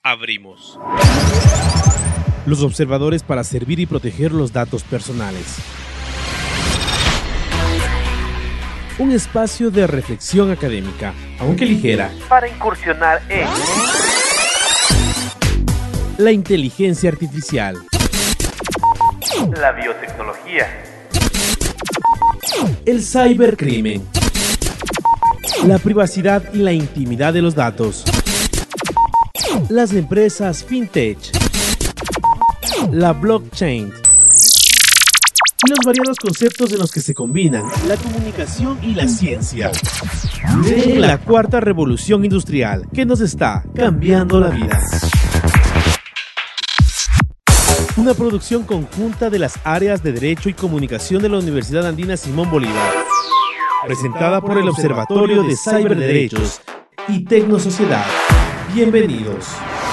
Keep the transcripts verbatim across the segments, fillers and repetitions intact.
abrimos. Los observadores para servir y proteger los datos personales. Un espacio de reflexión académica, aunque ligera, para incursionar en la inteligencia artificial, la biotecnología, el cibercrimen, la privacidad y la intimidad de los datos, las empresas fintech, la blockchain y los variados conceptos en los que se combinan la comunicación y la ciencia. En la cuarta revolución industrial que nos está cambiando la vida. Una producción conjunta de las áreas de Derecho y Comunicación de la Universidad Andina Simón Bolívar, presentada por el Observatorio de Ciberderechos y Tecnosociedad. Bienvenidos.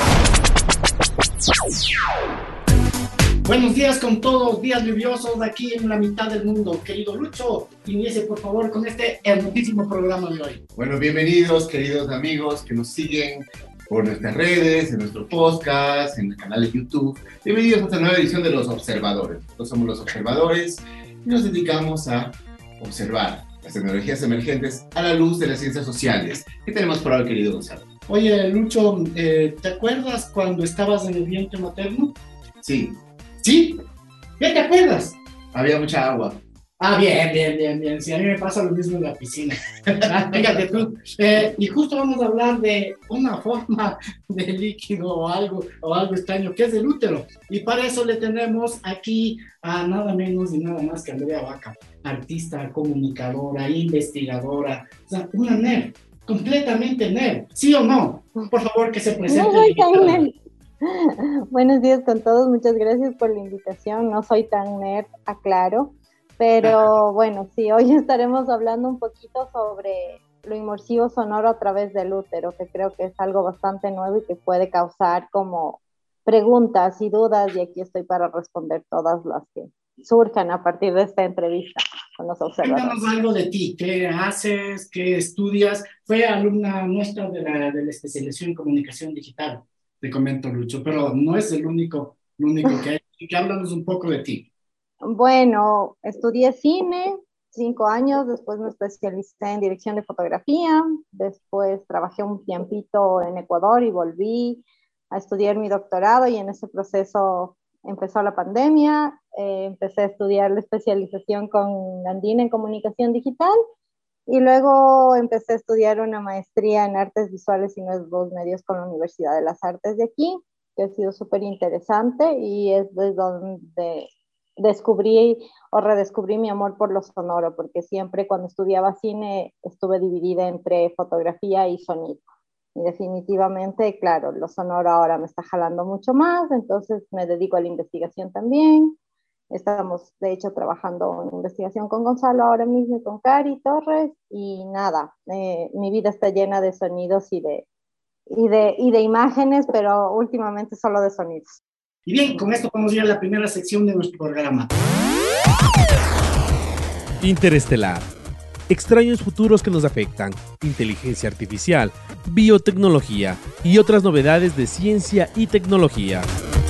Buenos días con todos, días lluviosos aquí en la mitad del mundo. Querido Lucho, inicie por favor con este hermosísimo programa de hoy. Bueno, bienvenidos queridos amigos que nos siguen por nuestras redes, en nuestro podcast, en el canal de YouTube. Bienvenidos a esta nueva edición de Los Observadores. Nosotros somos Los Observadores y nos dedicamos a observar las tecnologías emergentes a la luz de las ciencias sociales. ¿Qué tenemos por hoy, querido Gonzalo? Oye, Lucho, eh, ¿te acuerdas cuando estabas en el vientre materno? Sí. ¿Sí? ¿Qué te acuerdas? Había mucha agua. Ah, bien, bien, bien, bien. Sí, a mí me pasa lo mismo en la piscina. Fíjate tú. Eh, y justo vamos a hablar de una forma de líquido o algo, o algo extraño que es el útero. Y para eso le tenemos aquí a nada menos y nada más que Andrea Vaca, artista, comunicadora, investigadora, o sea, una nerd, completamente nerd. ¿Sí o no? Por favor, que se presente. No soy tan nerd. Buenos días con todos, muchas gracias por la invitación. No soy tan nerd, aclaro, pero bueno, sí, hoy estaremos hablando un poquito sobre lo inmersivo sonoro a través del útero, que creo que es algo bastante nuevo y que puede causar como preguntas y dudas, y aquí estoy para responder todas las que surjan a partir de esta entrevista con los observadores. Cuéntanos algo de ti, ¿qué haces, qué estudias? Fue alumna nuestra de la, de la especialización en comunicación digital. Te comento, Lucho, pero no es el único, el único que hay. Que háblanos un poco de ti. Bueno, estudié cine cinco años, después me especialicé en dirección de fotografía, después trabajé un tiempito en Ecuador y volví a estudiar mi doctorado, y en ese proceso empezó la pandemia, eh, empecé a estudiar la especialización con Andina en comunicación digital. Y luego empecé a estudiar una maestría en artes visuales y nuevos medios con la Universidad de las Artes de aquí, que ha sido súper interesante, y es desde donde descubrí o redescubrí mi amor por lo sonoro, porque siempre cuando estudiaba cine estuve dividida entre fotografía y sonido. Y definitivamente, claro, lo sonoro ahora me está jalando mucho más, entonces me dedico a la investigación también. Estamos, de hecho, trabajando en investigación con Gonzalo ahora mismo y con Cari Torres, y nada, eh, mi vida está llena de sonidos y de, y, de, y de imágenes, pero últimamente solo de sonidos. Y bien, con esto vamos a ir a la primera sección de nuestro programa. Interestelar. Extraños futuros que nos afectan, inteligencia artificial, biotecnología y otras novedades de ciencia y tecnología.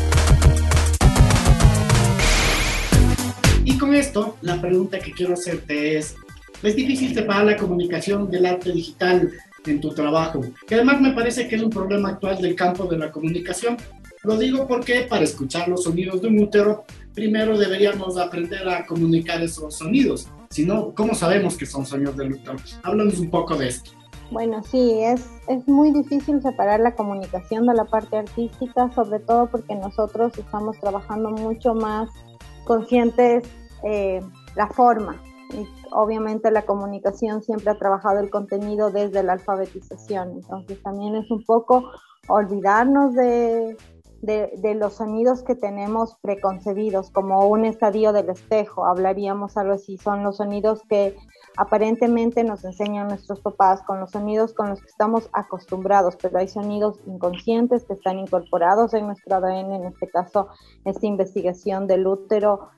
Y con esto, la pregunta que quiero hacerte es, ¿es difícil separar la comunicación del arte digital en tu trabajo? Que además me parece que es un problema actual del campo de la comunicación. Lo digo porque para escuchar los sonidos de un útero, primero deberíamos aprender a comunicar esos sonidos. Si no, ¿cómo sabemos que son sonidos del útero? Háblanos un poco de esto. Bueno, sí, es, es muy difícil separar la comunicación de la parte artística, sobre todo porque nosotros estamos trabajando mucho más conscientes eh, la forma. Y obviamente la comunicación siempre ha trabajado el contenido desde la alfabetización, entonces también es un poco olvidarnos de, de, de los sonidos que tenemos preconcebidos, como un estadio del espejo, hablaríamos algo así, son los sonidos que aparentemente nos enseñan nuestros papás, con los sonidos con los que estamos acostumbrados, pero hay sonidos inconscientes que están incorporados en nuestro A D N, en este caso esta investigación del útero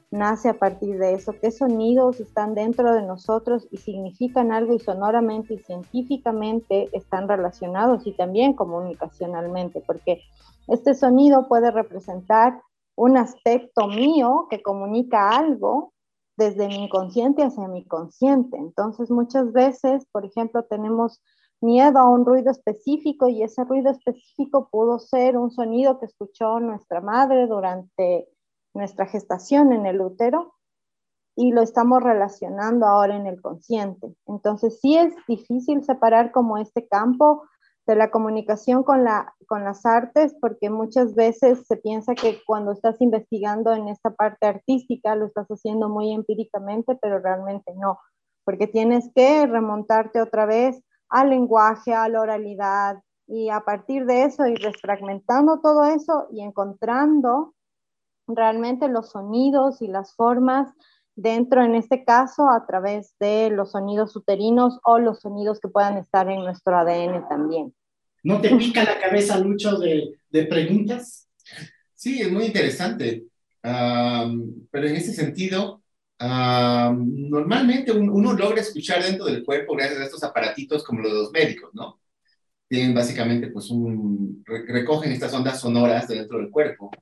nace a partir de eso, qué sonidos están dentro de nosotros y significan algo y sonoramente y científicamente están relacionados y también comunicacionalmente, porque este sonido puede representar un aspecto mío que comunica algo desde mi inconsciente hacia mi consciente. Entonces, muchas veces, por ejemplo, tenemos miedo a un ruido específico y ese ruido específico pudo ser un sonido que escuchó nuestra madre durante nuestra gestación en el útero y lo estamos relacionando ahora en el consciente. Entonces, sí es difícil separar como este campo de la comunicación con, la, con las artes, porque muchas veces se piensa que cuando estás investigando en esta parte artística lo estás haciendo muy empíricamente, pero realmente no, porque tienes que remontarte otra vez al lenguaje, a la oralidad, y a partir de eso ir desfragmentando todo eso y encontrando realmente los sonidos y las formas dentro, en este caso, a través de los sonidos uterinos o los sonidos que puedan estar en nuestro A D N también. ¿No te pica la cabeza, Lucho, de, de preguntas? Sí, es muy interesante. Um, pero en ese sentido, um, normalmente un, uno logra escuchar dentro del cuerpo gracias a estos aparatitos como los de los médicos, ¿no? Tienen básicamente, pues, un, re- recogen estas ondas sonoras de dentro del cuerpo.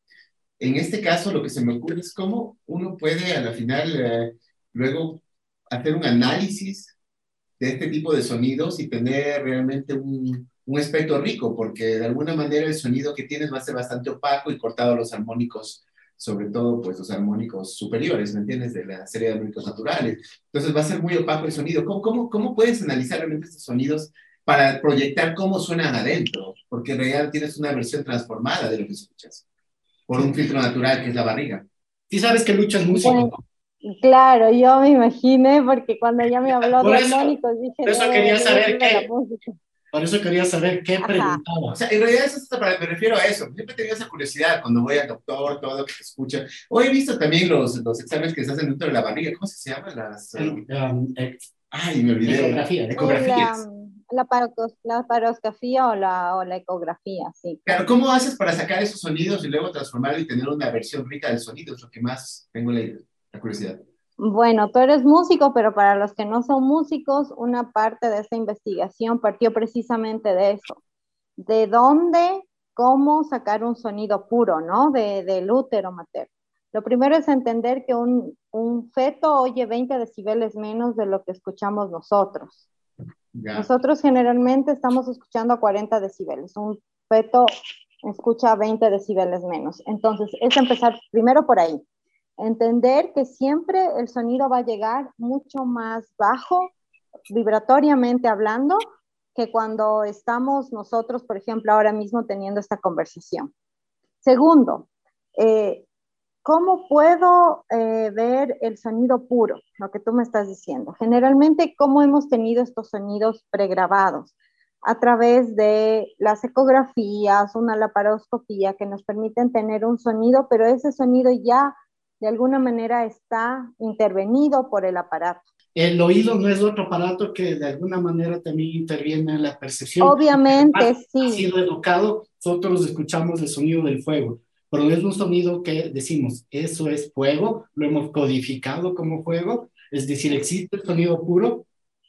En este caso, lo que se me ocurre es cómo uno puede, a la final, eh, luego hacer un análisis de este tipo de sonidos y tener realmente un, un espectro rico, porque de alguna manera el sonido que tienes va a ser bastante opaco y cortado a los armónicos, sobre todo pues los armónicos superiores, ¿me entiendes? De la serie de armónicos naturales. Entonces va a ser muy opaco el sonido. ¿Cómo, cómo, cómo puedes analizar realmente estos sonidos para proyectar cómo suenan adentro? Porque en realidad tienes una versión transformada de lo que escuchas, por un filtro natural que es la barriga. Sí sabes que Lucho es músico, Bueno, ¿no? claro, yo me imaginé, porque cuando ella me habló Por de eso, armónicos dije, por eso debe, quería debe saber ser de la qué, música. por eso quería saber qué Ajá. O preguntaba. sea, en realidad eso es para, me refiero a eso. Siempre he tenido esa curiosidad cuando voy al doctor, todo lo que se escucha. Hoy he visto también los, los exámenes que se hacen dentro de la barriga. ¿Cómo se llaman? Las... um, Um, ex- Ay, me olvidé. ecografía. El, Ecografías. um, la, parocos- la paroscopía o la, o la ecografía, sí, Claro, claro. ¿cómo haces para sacar esos sonidos y luego transformarlo y tener una versión rica del sonido? Es lo que más tengo la, la curiosidad. Bueno, tú eres músico, pero para los que no son músicos, una parte de esta investigación partió precisamente de eso. ¿De dónde, cómo sacar un sonido puro, ¿no? De, del útero materno. Lo primero es entender que un, un feto oye veinte decibeles menos de lo que escuchamos nosotros. Ya. Nosotros generalmente estamos escuchando a cuarenta decibeles. Un feto escucha veinte decibeles menos. Entonces, es empezar primero por ahí. Entender que siempre el sonido va a llegar mucho más bajo, vibratoriamente hablando, que cuando estamos nosotros, por ejemplo, ahora mismo teniendo esta conversación. Segundo, eh, ¿cómo puedo eh, ver el sonido puro? Lo que tú me estás diciendo. Generalmente, ¿cómo hemos tenido estos sonidos pregrabados? A través de las ecografías, una laparoscopía que nos permiten tener un sonido, pero ese sonido ya de alguna manera está intervenido por el aparato. El oído no es otro aparato que de alguna manera también interviene en la percepción. Obviamente, Ha sí. sido educado, nosotros escuchamos el sonido del fuego, pero no es un sonido que decimos, eso es fuego, lo hemos codificado como fuego, es decir, existe el sonido puro.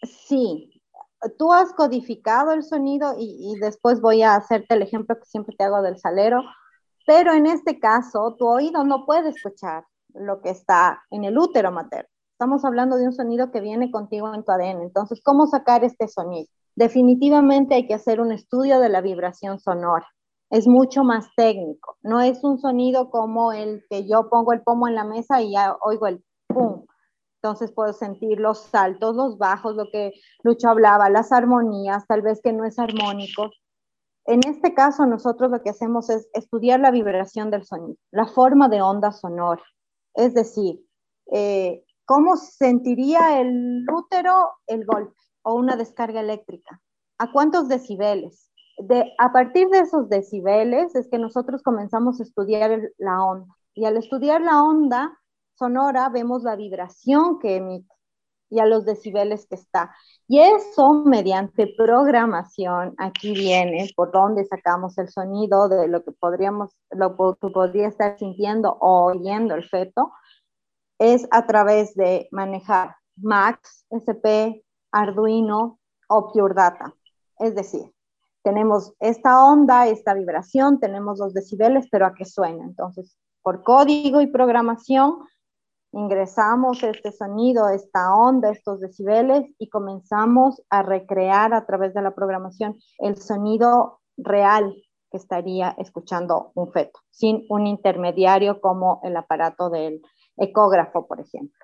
Sí, tú has codificado el sonido y, y después voy a hacerte el ejemplo que siempre te hago del salero, pero en este caso tu oído no puede escuchar lo que está en el útero materno. Estamos hablando de un sonido que viene contigo en tu A D N. Entonces, ¿cómo sacar este sonido? Definitivamente hay que hacer un estudio de la vibración sonora. Es mucho más técnico. No es un sonido como el que yo pongo el pomo en la mesa y ya oigo el pum. Entonces puedo sentir los saltos, los bajos, lo que Lucho hablaba, las armonías, tal vez que no es armónico. En este caso, nosotros lo que hacemos es estudiar la vibración del sonido, la forma de onda sonora. Es decir, eh, ¿cómo sentiría el útero el golpe o una descarga eléctrica? ¿A cuántos decibeles? De, a partir de esos decibeles es que nosotros comenzamos a estudiar el, la onda. Y al estudiar la onda sonora vemos la vibración que emite y a los decibeles que está. Y eso mediante programación, aquí viene por dónde sacamos el sonido de lo que podríamos, lo que podría estar sintiendo o oyendo el feto. es a través de manejar Max, S P, Arduino o Pure Data. Es decir, tenemos esta onda, esta vibración, tenemos los decibeles, pero ¿a qué suena? Entonces, por código y programación, ingresamos este sonido, esta onda, estos decibeles y comenzamos a recrear a través de la programación el sonido real que estaría escuchando un feto, sin un intermediario como el aparato del ecógrafo, por ejemplo.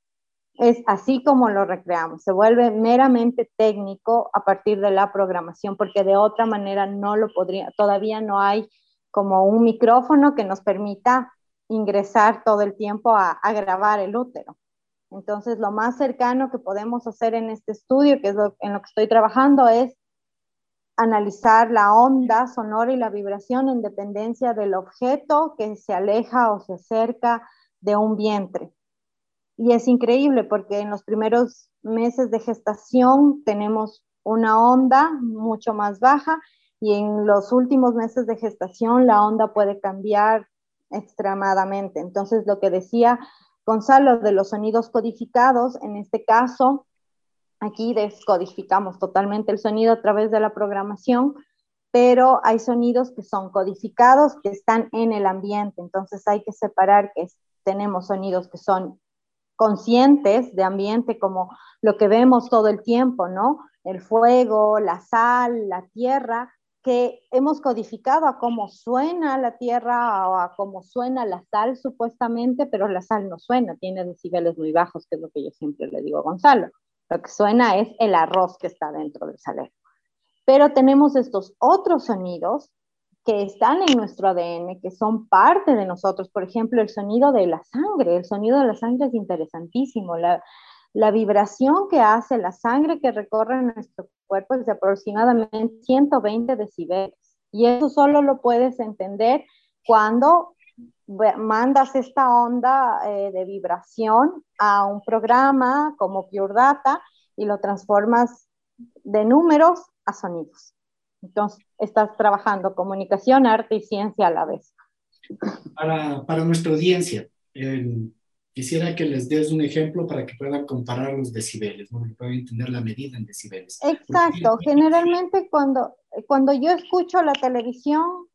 Es así como lo recreamos, se vuelve meramente técnico a partir de la programación, porque de otra manera no lo podría, todavía no hay como un micrófono que nos permita ingresar todo el tiempo a, a grabar el útero. Entonces, lo más cercano que podemos hacer en este estudio, que es lo, en lo que estoy trabajando, es analizar la onda sonora y la vibración en dependencia del objeto que se aleja o se acerca de un vientre. Y es increíble porque en los primeros meses de gestación tenemos una onda mucho más baja y en los últimos meses de gestación la onda puede cambiar extremadamente. Entonces, lo que decía Gonzalo de los sonidos codificados, en este caso, aquí descodificamos totalmente el sonido a través de la programación, pero hay sonidos que son codificados, que están en el ambiente. Entonces, hay que separar que tenemos sonidos que son conscientes de ambiente, como lo que vemos todo el tiempo, ¿no? El fuego, la sal, la tierra, que hemos codificado a cómo suena la tierra o a cómo suena la sal supuestamente, pero la sal no suena, tiene decibeles muy bajos, que es lo que yo siempre le digo a Gonzalo. Lo que suena es el arroz que está dentro del salero. Pero tenemos estos otros sonidos que están en nuestro A D N, que son parte de nosotros. Por ejemplo, el sonido de la sangre. El sonido de la sangre es interesantísimo. La, la vibración que hace la sangre que recorre nuestro cuerpo es de aproximadamente ciento veinte decibeles. Y eso solo lo puedes entender cuando mandas esta onda eh, de vibración a un programa como Pure Data y lo transformas de números a sonidos. Entonces, estás trabajando comunicación, arte y ciencia a la vez. Para, para nuestra audiencia, eh, quisiera que les des un ejemplo para que puedan comparar los decibeles, ¿no? Que puedan entender la medida en decibeles. Exacto. Porque generalmente cuando, cuando yo escucho la televisión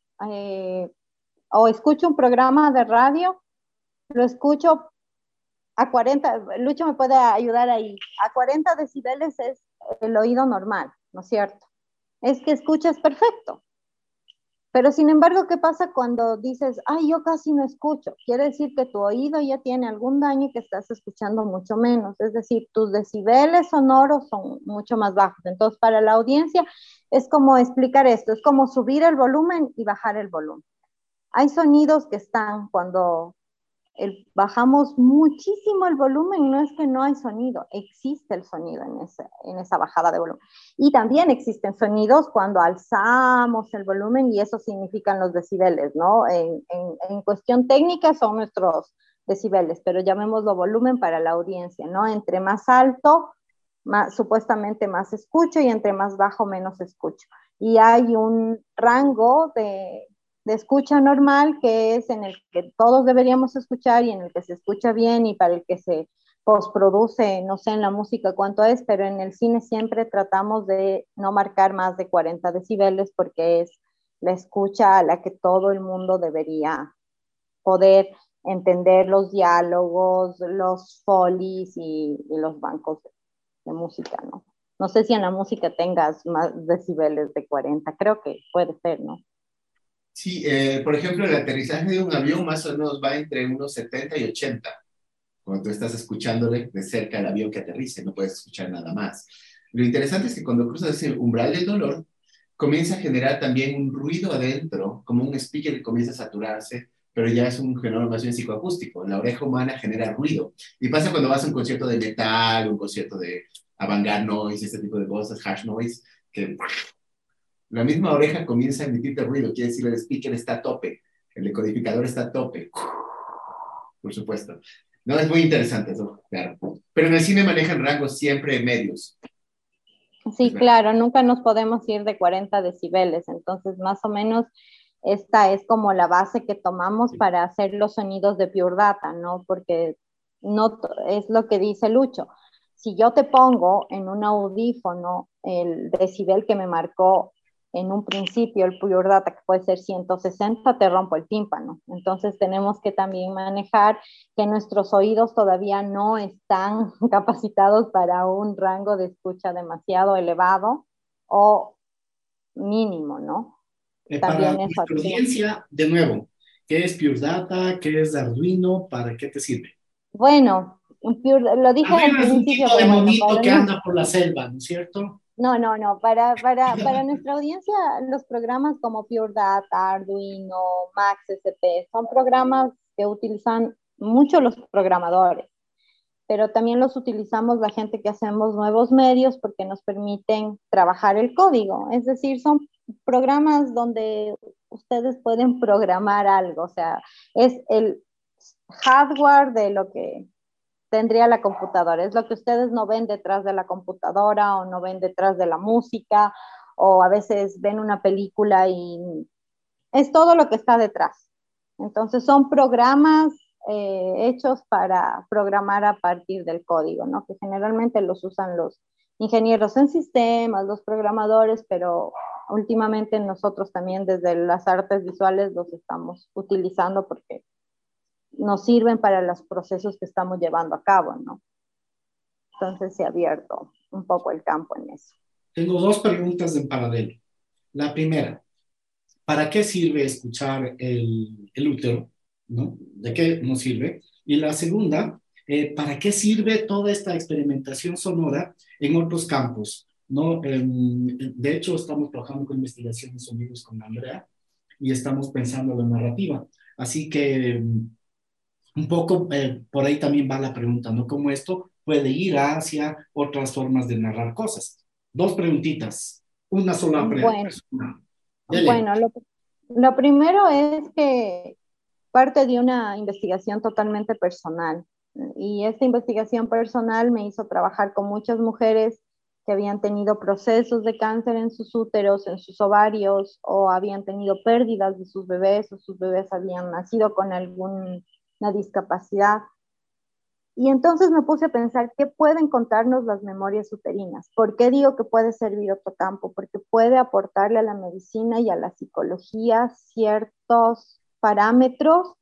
eh, o escucho un programa de radio, lo escucho a cuarenta, Lucho me puede ayudar ahí, a cuarenta decibeles es el oído normal, ¿no es cierto? Es que escuchas perfecto. Pero sin embargo, ¿qué pasa cuando dices, ay, yo casi no escucho? Quiere decir que tu oído ya tiene algún daño y que estás escuchando mucho menos. Es decir, tus decibeles sonoros son mucho más bajos. Entonces, para la audiencia es como explicar esto, es como subir el volumen y bajar el volumen. Hay sonidos que están cuando el, bajamos muchísimo el volumen, no es que no hay sonido, existe el sonido en esa, en esa bajada de volumen. Y también existen sonidos cuando alzamos el volumen y eso significan los decibeles, ¿no? En, en, en cuestión técnica son nuestros decibeles, pero llamémoslo volumen para la audiencia, ¿no? Entre más alto, más, supuestamente más escucho y entre más bajo, menos escucho. Y hay un rango de de escucha normal, que es en el que todos deberíamos escuchar y en el que se escucha bien y para el que se postproduce, no sé en la música cuánto es, pero en el cine siempre tratamos de no marcar más de cuarenta decibeles porque es la escucha a la que todo el mundo debería poder entender los diálogos, los folies y, y los bancos de, de música, ¿no? No sé si en la música tengas más decibeles de cuarenta, creo que puede ser, ¿no? Sí, eh, por ejemplo, el aterrizaje de un avión más o menos va entre unos setenta y ochenta. Cuando tú estás escuchándole de cerca el avión que aterrice, no puedes escuchar nada más. Lo interesante es que cuando cruzas ese umbral del dolor, comienza a generar también un ruido adentro, como un speaker que comienza a saturarse, pero ya es un fenómeno más bien psicoacústico. La oreja humana genera ruido. Y pasa cuando vas a un concierto de metal, un concierto de avant-garde noise, este tipo de cosas, harsh noise, que la misma oreja comienza a emitirte ruido, quiere decir el speaker está a tope, el decodificador está a tope, por supuesto. No, es muy interesante eso, claro. Pero en el cine manejan rangos siempre medios. Sí, claro, nunca nos podemos ir de cuarenta decibeles, entonces más o menos esta es como la base que tomamos para hacer los sonidos de Pure Data, ¿no? Porque no es lo que dice Lucho. Si yo te pongo en un audífono el decibel que me marcó en un principio el Pure Data, que puede ser ciento sesenta, te rompo el tímpano. Entonces tenemos que también manejar que nuestros oídos todavía no están capacitados para un rango de escucha demasiado elevado o mínimo, ¿no? Eh, para También eso nuestra actúa. audiencia, de nuevo, ¿qué es Pure Data? ¿Qué es Arduino? ¿Para qué te sirve? Bueno, Pure, lo dije al Arduino es un principio, tipo de pero bueno, monito para que no, anda por la selva, ¿no es cierto? no, no, no, para, para, para nuestra audiencia, los programas como Pure Data, Arduino, Max S P, son programas que utilizan mucho los programadores, pero también los utilizamos la gente que hacemos nuevos medios porque nos permiten trabajar el código. Es decir, son programas donde ustedes pueden programar algo, o sea, es el hardware de lo que tendría la computadora. Es lo que ustedes no ven detrás de la computadora o no ven detrás de la música o a veces ven una película y es todo lo que está detrás. Entonces son programas eh, hechos para programar a partir del código, ¿no? Que generalmente los usan los ingenieros en sistemas, los programadores, pero últimamente nosotros también desde las artes visuales los estamos utilizando porque nos sirven para los procesos que estamos llevando a cabo, ¿no? Entonces se ha abierto un poco el campo en eso. Tengo dos preguntas en paralelo. La primera, ¿para qué sirve escuchar el, el útero? ¿No? ¿De qué nos sirve? Y la segunda, eh, ¿para qué sirve toda esta experimentación sonora en otros campos? ¿No? Eh, de hecho, estamos trabajando con investigación de sonidos con Andrea y estamos pensando en la narrativa. Así que un poco eh, por ahí también va la pregunta, ¿no? ¿Cómo esto puede ir hacia otras formas de narrar cosas? Dos preguntitas, una sola Bueno, persona. Dele. bueno lo, lo primero es que parte de una investigación totalmente personal. Y esta investigación personal me hizo trabajar con muchas mujeres que habían tenido procesos de cáncer en sus úteros, en sus ovarios, o habían tenido pérdidas de sus bebés, o sus bebés habían nacido con alguna discapacidad. Y entonces me puse a pensar qué pueden contarnos las memorias uterinas. ¿Por qué digo que puede servir otro campo? Porque puede aportarle a la medicina y a la psicología ciertos parámetros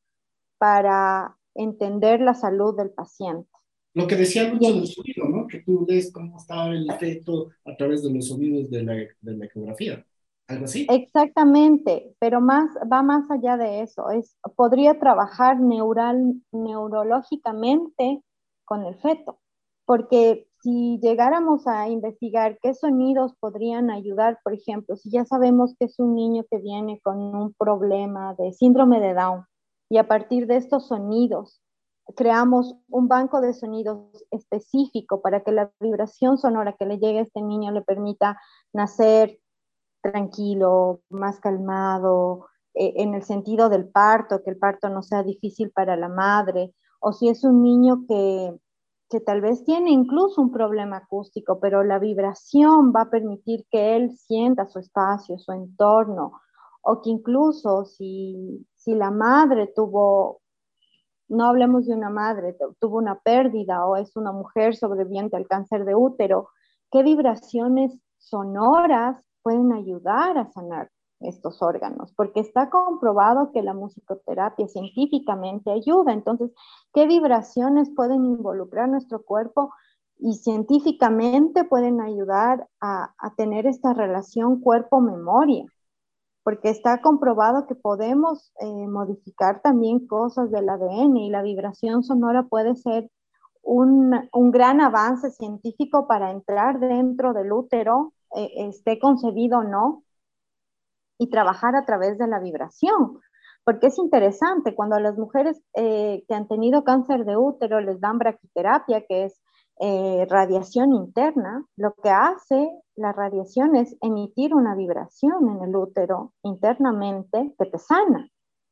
para entender la salud del paciente. Lo que decía Lucho Bien, del sonido, ¿no? Que tú ves cómo está el efecto a través de los sonidos de la, de la ecografía. ¿Algo así? exactamente, pero más, va más allá de eso. Es, podría trabajar neural, neurológicamente con el feto, porque si llegáramos a investigar qué sonidos podrían ayudar, por ejemplo, si ya sabemos que es un niño que viene con un problema de síndrome de Down y a partir de estos sonidos creamos un banco de sonidos específico para que la vibración sonora que le llegue a este niño le permita nacer tranquilo, más calmado, eh, en el sentido del parto, que el parto no sea difícil para la madre, o si es un niño que, que tal vez tiene incluso un problema acústico, pero la vibración va a permitir que él sienta su espacio, su entorno, o que incluso si, si la madre tuvo, no hablemos de una madre, tuvo una pérdida o es una mujer sobreviviente al cáncer de útero, ¿qué vibraciones sonoras pueden ayudar a sanar estos órganos? Porque está comprobado que la musicoterapia científicamente ayuda. Entonces, ¿qué vibraciones pueden involucrar nuestro cuerpo y científicamente pueden ayudar a, a tener esta relación cuerpo-memoria? Porque está comprobado que podemos eh, modificar también cosas del A D N y la vibración sonora puede ser un, un gran avance científico para entrar dentro del útero, eh, esté concebido o no, y trabajar a través de la vibración. Porque es interesante, cuando a las mujeres eh, que han tenido cáncer de útero les dan braquiterapia, que es eh, radiación interna, lo que hace la radiación es emitir una vibración en el útero internamente que te sana.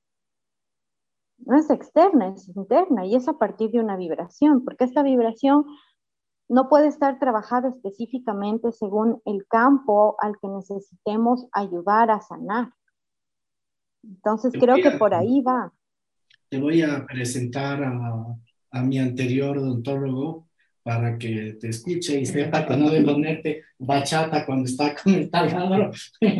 No es externa, es interna y es a partir de una vibración, porque esta vibración no puede estar trabajada específicamente según el campo al que necesitemos ayudar a sanar. Entonces Te creo voy que a, por ahí va. te voy a presentar a a mi anterior odontólogo para que te escuche y sepa que no debo ponerte bachata cuando está con el taladro.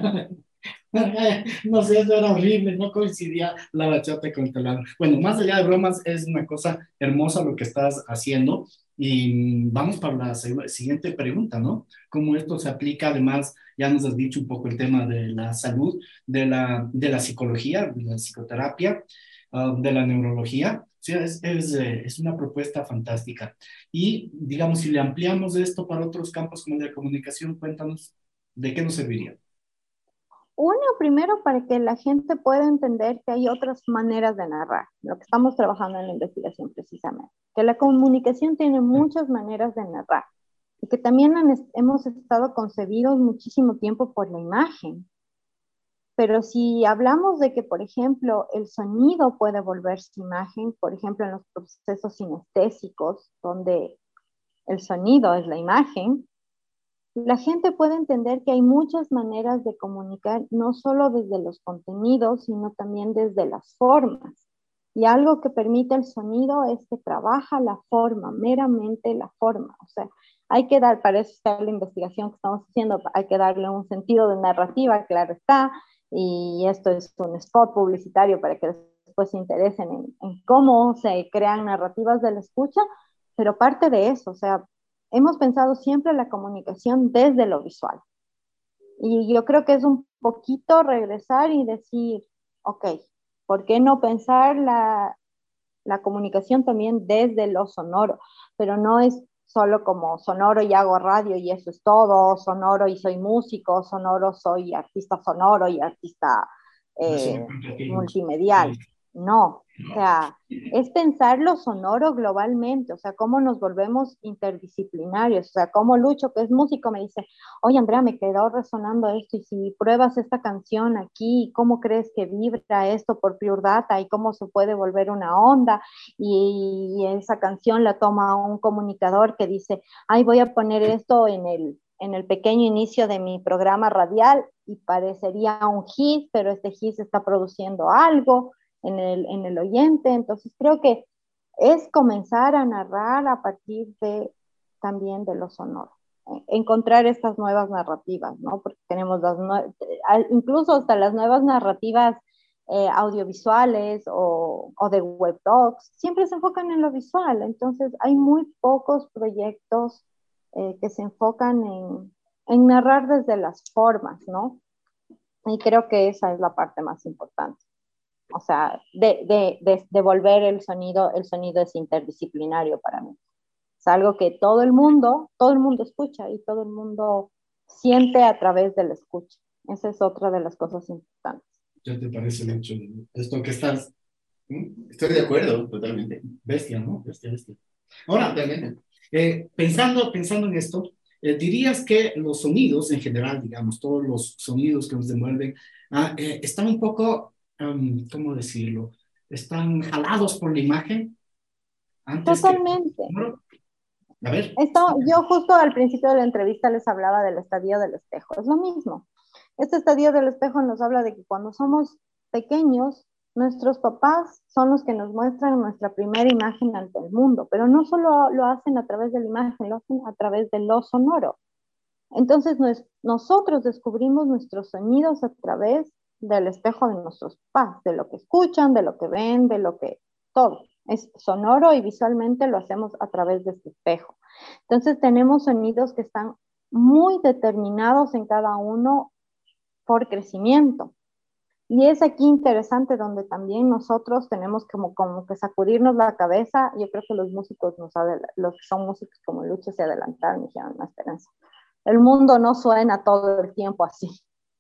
No sé, eso era horrible, no coincidía la bachata con el taladro. Bueno, más allá de bromas, es una cosa hermosa lo que estás haciendo. Y vamos para la seg- siguiente pregunta, ¿no? ¿Cómo esto se aplica? Además, ya nos has dicho un poco el tema de la salud, de la, de la psicología, de la psicoterapia, ah, de la neurología. Sí, es, es, eh, es una propuesta fantástica. Y, digamos, si le ampliamos esto para otros campos como el de la comunicación, cuéntanos de qué nos serviría. Uno, primero, para que la gente pueda entender que hay otras maneras de narrar, lo que estamos trabajando en la investigación precisamente, que la comunicación tiene muchas maneras de narrar y que también han, hemos estado concebidos muchísimo tiempo por la imagen. Pero si hablamos de que, por ejemplo, el sonido puede volverse imagen, por ejemplo, en los procesos sinestésicos, donde el sonido es la imagen, la gente puede entender que hay muchas maneras de comunicar, no solo desde los contenidos, sino también desde las formas. Y algo que permite el sonido es que trabaja la forma, meramente la forma. O sea, hay que dar, para eso está la investigación que estamos haciendo, hay que darle un sentido de narrativa, claro está, y esto es un spot publicitario para que después se interesen en, en cómo se crean narrativas de la escucha, pero parte de eso, o sea, hemos pensado siempre la comunicación desde lo visual. Y yo creo que es un poquito regresar y decir, ok, ¿por qué no pensar la, la comunicación también desde lo sonoro? Pero no es solo como sonoro y hago radio y eso es todo, sonoro y soy músico, sonoro soy artista sonoro y artista Nación eh, compartimos. multimedial. No, o sea, es pensar lo sonoro globalmente, o sea, cómo nos volvemos interdisciplinarios, o sea, cómo Lucho, que es músico, me dice, oye, Andrea, me quedó resonando esto, y si pruebas esta canción aquí, ¿cómo crees que vibra esto por Pure Data y cómo se puede volver una onda? Y, y esa canción la toma un comunicador que dice, ay, voy a poner esto en el, en el pequeño inicio de mi programa radial y parecería un hit, pero este hit está produciendo algo en el, en el oyente. Entonces creo que es comenzar a narrar a partir de también de lo sonoro, eh, encontrar estas nuevas narrativas, ¿no? Porque tenemos las nue- incluso hasta las nuevas narrativas eh, audiovisuales o, o de web docs, siempre se enfocan en lo visual. Entonces hay muy pocos proyectos eh, que se enfocan en, en narrar desde las formas, ¿no? Y creo que esa es la parte más importante. O sea, de, de, de, de volver el sonido, el sonido es interdisciplinario para mí. Es algo que todo el mundo, todo el mundo escucha y todo el mundo siente a través de la escucha. Esa es otra de las cosas importantes. ¿Qué te parece mucho esto que estás? ¿Mm? Estoy de acuerdo, totalmente. Bestia, ¿no? Bestia, bestia. Ahora, Totalmente. eh, pensando, pensando en esto, eh, dirías que los sonidos en general, digamos, todos los sonidos que nos devuelven, ah, eh, están un poco, um, ¿cómo decirlo? Están jalados por la imagen antes que... Totalmente. A ver. Esto, yo justo al principio de la entrevista les hablaba del estadio del espejo. Es lo mismo. Este estadio del espejo nos habla de que cuando somos pequeños, nuestros papás son los que nos muestran nuestra primera imagen ante el mundo, pero no solo lo hacen a través de la imagen, lo hacen a través de lo sonoro. Entonces nos, nosotros descubrimos nuestros sonidos a través del espejo de nuestros papás, de lo que escuchan, de lo que ven, de lo que todo. Es sonoro y visualmente lo hacemos a través de este espejo. Entonces tenemos sonidos que están muy determinados en cada uno por crecimiento. Y es aquí interesante donde también nosotros tenemos como, como que sacudirnos la cabeza. Yo creo que los músicos, nos los que son músicos como Lucho se adelantaron y dijeron, no, espérense. El mundo no suena todo el tiempo así.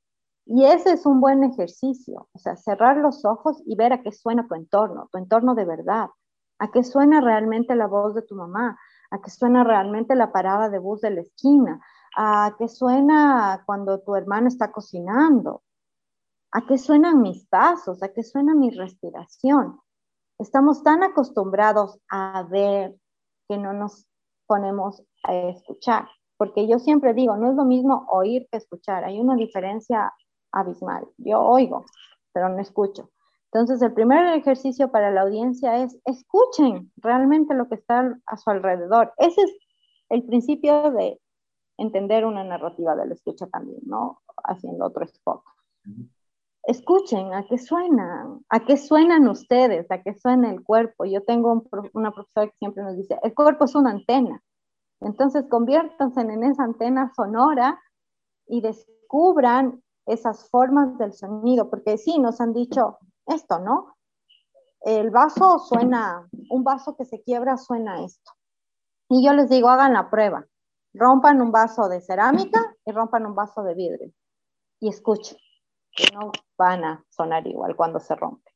Y ese es un buen ejercicio, o sea, cerrar los ojos y ver a qué suena tu entorno, tu entorno de verdad, a qué suena realmente la voz de tu mamá, a qué suena realmente la parada de bus de la esquina, a qué suena cuando tu hermano está cocinando, a qué suenan mis pasos, a qué suena mi respiración. Estamos tan acostumbrados a ver que no nos ponemos a escuchar, porque yo siempre digo, no es lo mismo oír que escuchar, hay una diferencia abismal. Yo oigo, pero no escucho. Entonces, el primer ejercicio para la audiencia es escuchen realmente lo que está a su alrededor. Ese es el principio de entender una narrativa de la escucha también, ¿no? Haciendo otro spot. Escuchen a qué suenan, a qué suenan ustedes, a qué suena el cuerpo. Yo tengo un, una profesora que siempre nos dice, el cuerpo es una antena. Entonces, conviértanse en esa antena sonora y descubran esas formas del sonido, porque sí, nos han dicho esto, ¿no? El vaso suena, un vaso que se quiebra suena esto. Y yo les digo, hagan la prueba. Rompan un vaso de cerámica y rompan un vaso de vidrio. Y escuchen, que no van a sonar igual cuando se rompe.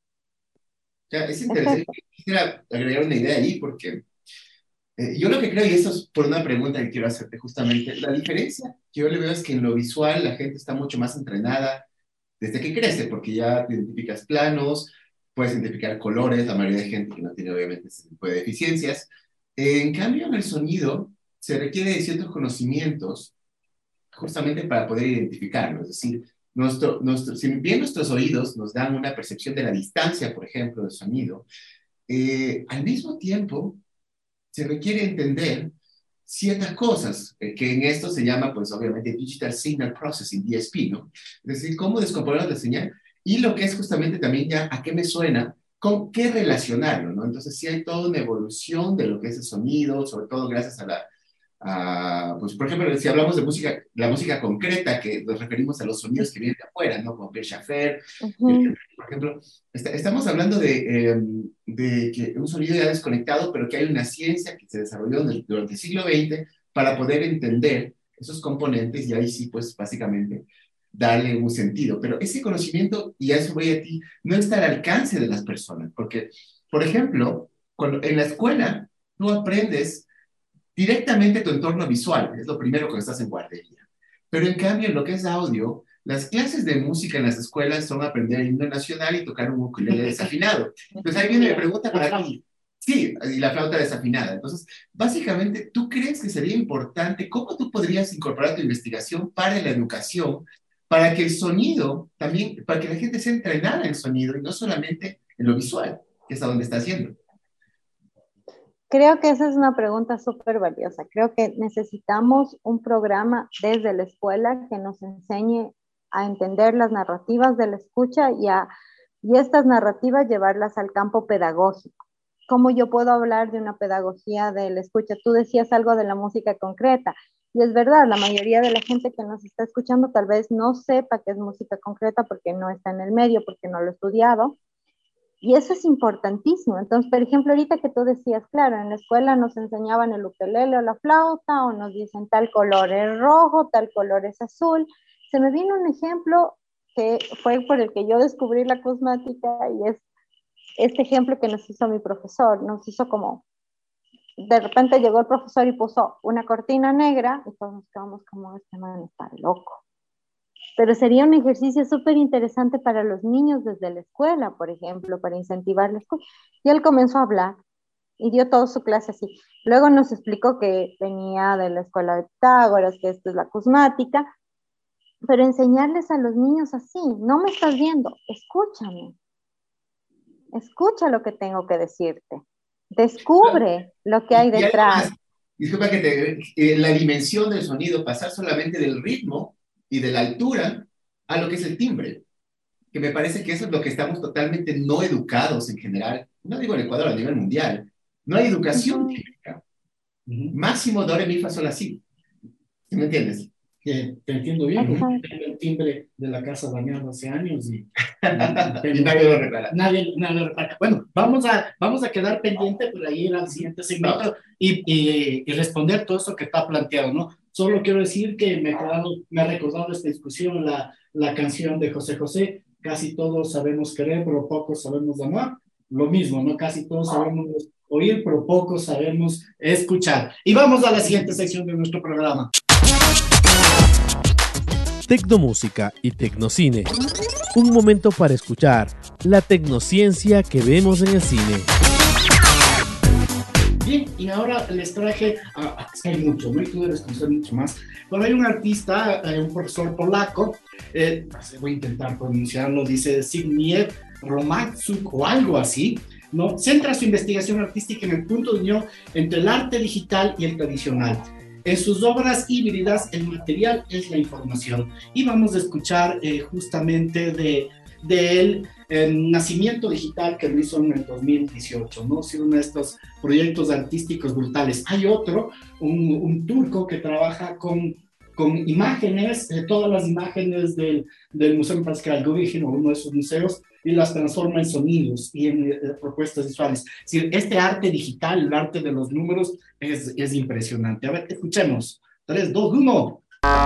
Ya, es interesante. Quisiera agregar una idea ahí, porque eh, yo lo que creo, y esto es por una pregunta que quiero hacerte justamente, la diferencia que yo le veo es que en lo visual la gente está mucho más entrenada desde que crece, porque ya te identificas planos, puedes identificar colores, la mayoría de gente que no tiene obviamente ese tipo de deficiencias. En cambio, en el sonido se requiere de ciertos conocimientos justamente para poder identificarlo. Es decir, nuestro, nuestro, si bien nuestros oídos nos dan una percepción de la distancia, por ejemplo, del sonido, eh, al mismo tiempo se requiere entender ciertas cosas, eh, que en esto se llama, pues obviamente, Digital Signal Processing, D S P, ¿no? Es decir, cómo descomponer la señal y lo que es justamente también ya a qué me suena, con qué relacionarlo, ¿no? Entonces sí hay toda una evolución de lo que es el sonido, sobre todo gracias a la, a, pues por ejemplo, si hablamos de música, la música concreta, que nos referimos a los sonidos que vienen de afuera, ¿no? Como Pierre Schaeffer, uh-huh. Por ejemplo, está, estamos hablando de, eh, de que un sonido ya desconectado, pero que hay una ciencia que se desarrolló el, durante el siglo veinte para poder entender esos componentes y ahí sí, pues básicamente darle un sentido. Pero ese conocimiento, y a eso voy a ti, no está al alcance de las personas, porque, por ejemplo, cuando, en la escuela tú aprendes directamente tu entorno visual, es lo primero cuando estás en guardería. Pero en cambio, en lo que es audio, las clases de música en las escuelas son aprender el himno nacional y tocar un ukulele desafinado. Entonces ahí viene la pregunta para ti. Sí, y la flauta desafinada. Entonces, básicamente, ¿tú crees que sería importante, cómo tú podrías incorporar tu investigación para la educación, para que el sonido también, para que la gente sea entrenada en el sonido y no solamente en lo visual, que es a donde está haciendo? Creo que esa es una pregunta súper valiosa. Creo que necesitamos un programa desde la escuela que nos enseñe a entender las narrativas de la escucha y, a, y estas narrativas llevarlas al campo pedagógico. ¿Cómo yo puedo hablar de una pedagogía de la escucha? Tú decías algo de la música concreta. Y es verdad, la mayoría de la gente que nos está escuchando tal vez no sepa qué es música concreta porque no está en el medio, porque no lo ha estudiado. Y eso es importantísimo. Entonces, por ejemplo, ahorita que tú decías, claro, en la escuela nos enseñaban el ukelele o la flauta, o nos dicen tal color es rojo, tal color es azul. Se me vino un ejemplo que fue por el que yo descubrí la cosmática y es este ejemplo que nos hizo mi profesor. Nos hizo como, de repente llegó el profesor y puso una cortina negra y todos nos quedamos como, este man está loco. Pero sería un ejercicio súper interesante para los niños desde la escuela, por ejemplo, para incentivar la escuela. Y él comenzó a hablar y dio toda su clase así. Luego nos explicó que venía de la escuela de Pitágoras, que esto es la cosmática, pero enseñarles a los niños así, no me estás viendo, escúchame. Escucha lo que tengo que decirte. Descubre lo que hay detrás. Disculpa que te, eh, la dimensión del sonido, pasar solamente del ritmo y de la altura a lo que es el timbre, que me parece que eso es lo que estamos totalmente no educados en general, no digo en Ecuador, a nivel mundial, no hay educación uh-huh. típica. Uh-huh. Máximo do, re, mi, fa, sol, la, si. ¿Sí me entiendes? Que te entiendo bien, uh-huh. tengo el timbre de la casa dañado hace años y, y nadie lo repara. Nadie, nadie lo repara. Bueno, vamos a, vamos a quedar pendiente para ir al siguiente segmento no. y, y, y responder todo eso que está planteado, ¿no? Solo quiero decir que me, quedado, me ha recordado esta discusión la, la canción de José José, casi todos sabemos querer, pero pocos sabemos amar. Lo mismo, ¿no? Casi todos sabemos oír, pero pocos sabemos escuchar. Y vamos a la siguiente sección de nuestro programa. Tecnomúsica y Tecnocine. Un momento para escuchar la tecnociencia que vemos en el cine. Bien, y ahora les traje, ah, es que hay mucho, ¿no? Y tú debes conocer mucho más. Pero hay un artista, eh, un profesor polaco, eh, voy a intentar pronunciarlo, dice Zbigniew Romatzuk o algo así, ¿no? Centra su investigación artística en el punto de unión entre el arte digital y el tradicional. En sus obras híbridas, el material es la información. Y vamos a escuchar eh, justamente de, de él, el Nacimiento Digital, que lo hizo en el dos mil dieciocho, ¿no? Sí, uno de estos proyectos artísticos brutales. Hay otro, un, un turco que trabaja con, con imágenes, eh, todas las imágenes del, del Museo Pascal Guggenheim, o uno de esos museos, y las transforma en sonidos y en eh, propuestas visuales. Es decir, este arte digital, el arte de los números, es, es impresionante. A ver, escuchemos. tres, dos, uno.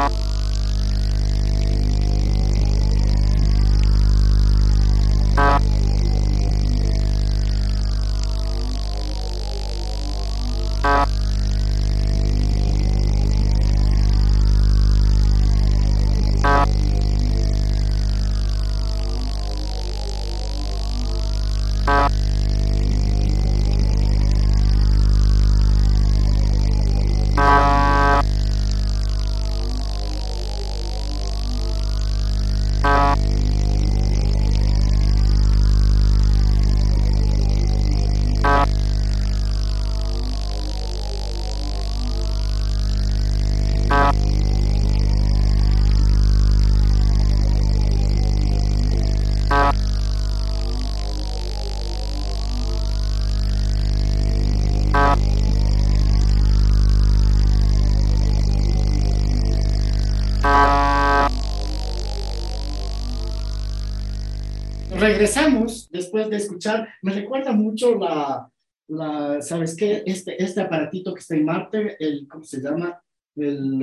Regresamos después de escuchar, me recuerda mucho la, la ¿sabes qué? Este, este aparatito que está en Marte, el, ¿cómo se llama? El,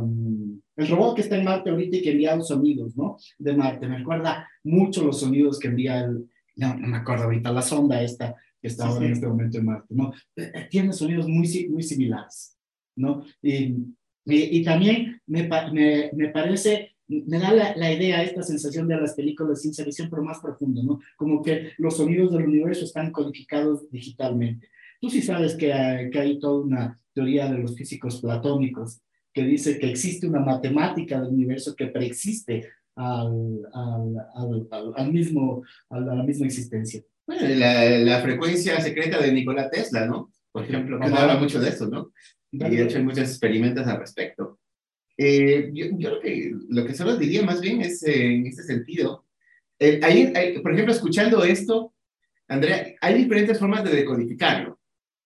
um, el robot que está en Marte ahorita y que envía los sonidos, ¿no? De Marte, me recuerda mucho los sonidos que envía el, no, no me acuerdo ahorita, la sonda esta que está sí, ahora sí. en este momento en Marte, ¿no? Tiene sonidos muy, muy similares, ¿no? Y, y, y también me, me, me parece... me da la, la idea, esta sensación de las películas de ciencia ficción, pero más profundo, ¿no? Como que los sonidos del universo están codificados digitalmente. Tú sí sabes que hay, que hay toda una teoría de los físicos platónicos que dice que existe una matemática del universo que preexiste al, al, al, al, al mismo, a la misma existencia. Bueno, la, la frecuencia secreta de Nikola Tesla, ¿no? Por ejemplo, que habla mucho de esto, ¿no? Y de hecho hay muchos experimentos al respecto. Eh, yo, yo lo, que, lo que solo diría más bien es eh, en este sentido, eh, hay, hay, por ejemplo, escuchando esto, Andrea, hay diferentes formas de decodificarlo.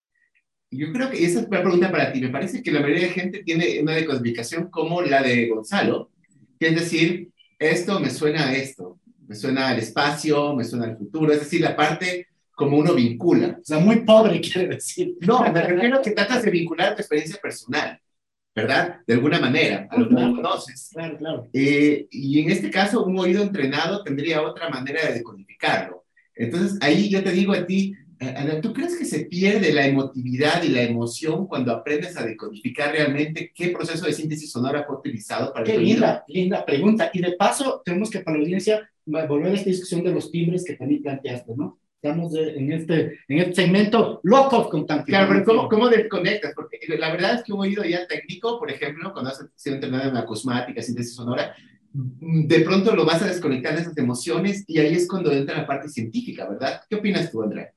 Yo creo que esa es una pregunta para ti. Me parece que la mayoría de gente tiene una decodificación como la de Gonzalo, que es decir, esto me suena a esto, me suena al espacio, me suena al futuro, es decir, la parte como uno vincula. O sea, muy pobre quiere decir. No, me refiero a que tratas de vincular tu experiencia personal, ¿verdad? De alguna manera, a lo que claro, tú conoces. Claro, claro. Eh, y en este caso, un oído entrenado tendría otra manera de decodificarlo. Entonces, ahí yo te digo a ti, Ana, ¿tú crees que se pierde la emotividad y la emoción cuando aprendes a decodificar realmente qué proceso de síntesis sonora fue utilizado para qué el sonido? linda, linda pregunta. Y de paso, tenemos que para la audiencia volver a esta discusión de los timbres que también planteaste, ¿no? Estamos de, en, este, en este segmento locos con tanto. Claro, pero ¿cómo, ¿cómo desconectas? Porque la verdad es que un oído ya técnico, por ejemplo, cuando has sido entrenado en acusmática, síntesis sonora, de pronto lo vas a desconectar de esas emociones y ahí es cuando entra la parte científica, ¿verdad? ¿Qué opinas tú, Andrea?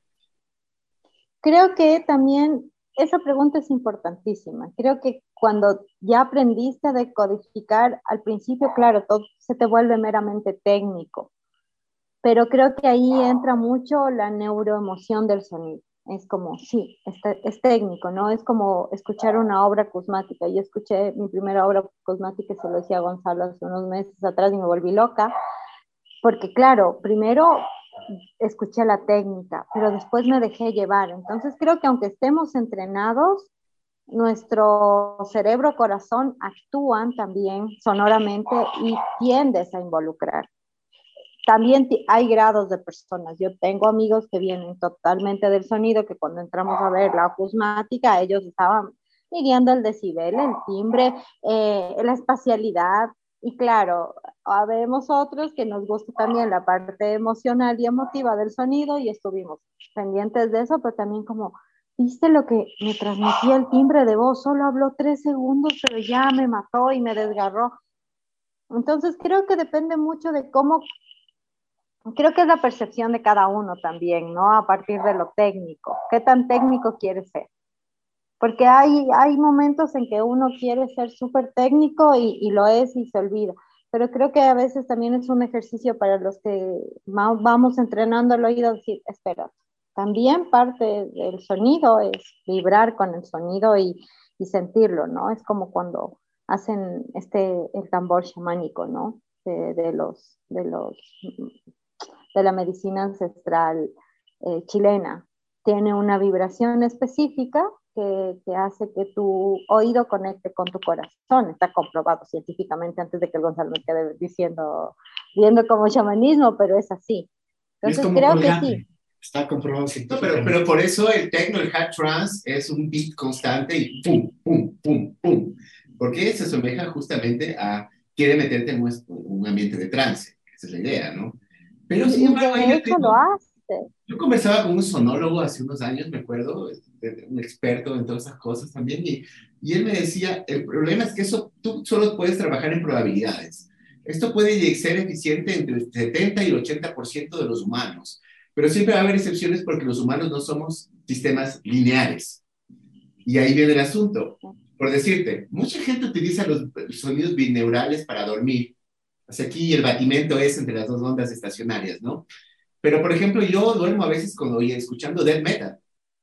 Creo que también esa pregunta es importantísima. Creo que cuando ya aprendiste a decodificar, al principio, claro, todo se te vuelve meramente técnico. Pero creo que ahí entra mucho la neuroemoción del sonido. Es como, sí, es, es técnico, ¿no? Es como escuchar una obra cosmática. Yo escuché mi primera obra cosmática, se lo decía a Gonzalo hace unos meses atrás y me volví loca. Porque claro, primero escuché la técnica, pero después me dejé llevar. Entonces creo que aunque estemos entrenados, nuestro cerebro, corazón actúan también sonoramente y tiendes a involucrar. También hay grados de personas. Yo tengo amigos que vienen totalmente del sonido, que cuando entramos a ver la acusmática, ellos estaban midiendo el decibel, el timbre, eh, la espacialidad. Y claro, habemos otros que nos gusta también la parte emocional y emotiva del sonido y estuvimos pendientes de eso, pero también como, ¿viste lo que me transmitía el timbre de voz? Solo habló tres segundos, pero ya me mató y me desgarró. Entonces creo que depende mucho de cómo Creo que es la percepción de cada uno también, ¿no? A partir de lo técnico. ¿Qué tan técnico quieres ser? Porque hay, hay momentos en que uno quiere ser súper técnico y, y lo es y se olvida. Pero creo que a veces también es un ejercicio para los que vamos entrenando el oído, decir, espera, también parte del sonido es vibrar con el sonido y, y sentirlo, ¿no? Es como cuando hacen este, el tambor chamánico, ¿no? De, de los, de los de la medicina ancestral eh, chilena. Tiene una vibración específica que, que hace que tu oído conecte con tu corazón. Está comprobado científicamente antes de que el Gonzalo me quede diciendo, viendo como chamanismo, pero es así. Entonces es como creo colgate. que sí. Está comprobado No, científicamente. pero, pero por eso el techno, el hard trance, es un beat constante y pum, pum, pum, pum. Porque se asemeja justamente a, quiere meterte en un, un ambiente de trance. Esa es la idea, ¿no? Pero sin Y embargo, ahí de yo hecho lo tengo, hace. yo conversaba con un sonólogo hace unos años, me acuerdo, un experto en todas esas cosas también, y, y él me decía, el problema es que eso tú solo puedes trabajar en probabilidades. Esto puede ser eficiente entre el setenta y el ochenta por ciento de los humanos, pero siempre va a haber excepciones porque los humanos no somos sistemas lineares. Y ahí viene el asunto. Por decirte, mucha gente utiliza los sonidos bineurales para dormir. O sea, aquí el batimento es entre las dos ondas estacionarias, ¿no? Pero, por ejemplo, yo duermo a veces cuando voy escuchando death metal